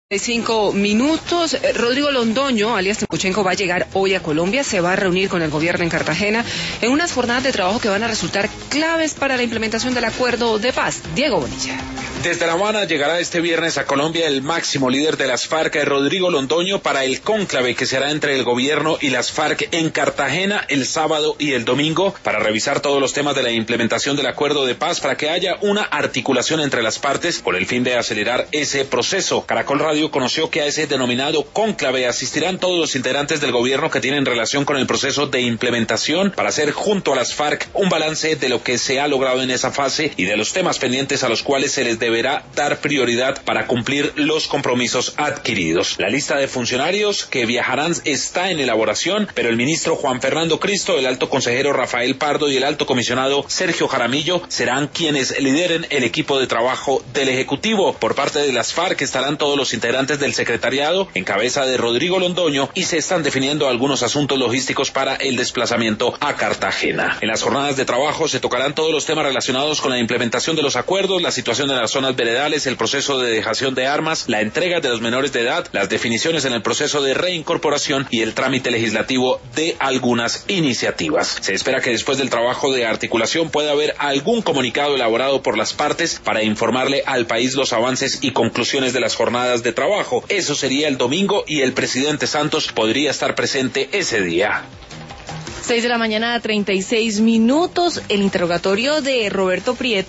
5 minutos. Rodrigo Londoño, alias Timochenko, va a llegar hoy a Colombia. Se va a reunir con el gobierno en Cartagena en unas jornadas de trabajo que van a resultar claves para la implementación del acuerdo de paz. Diego Bonilla. Desde La Habana llegará este viernes a Colombia el máximo líder de las FARC, Rodrigo Londoño, para el cónclave que será entre el gobierno y las FARC en Cartagena el sábado y el domingo, para revisar todos los temas de la implementación del acuerdo de paz, para que haya una articulación entre las partes con el fin de acelerar ese proceso. Caracol Radio conoció que a ese denominado cónclave asistirán todos los integrantes del gobierno que tienen relación con el proceso de implementación, para hacer junto a las FARC un balance de lo que se ha logrado en esa fase y de los temas pendientes a los cuales se les deberá dar prioridad para cumplir los compromisos adquiridos. La lista de funcionarios que viajarán está en elaboración, pero el ministro Juan Fernando Cristo, el alto consejero Rafael Pardo y el alto comisionado Sergio Jaramillo serán quienes lideren el equipo de trabajo del Ejecutivo. Por parte de las FARC estarán todos los integrantes del secretariado en cabeza de Rodrigo Londoño y se están definiendo algunos asuntos logísticos para el desplazamiento a Cartagena. En las jornadas de trabajo se tocarán todos los temas relacionados con la implementación de los acuerdos, la situación de las zonas veredales, el proceso de dejación de armas, la entrega de los menores de edad, las definiciones en el proceso de reincorporación y el trámite legislativo de algunas iniciativas. Se espera que después del trabajo de articulación pueda haber algún comunicado elaborado por las partes para informarle al país los avances y conclusiones de las jornadas de trabajo. Eso sería el domingo y el presidente Santos podría estar presente ese día. 6 de la mañana, 36 minutos. El interrogatorio de Roberto Prieto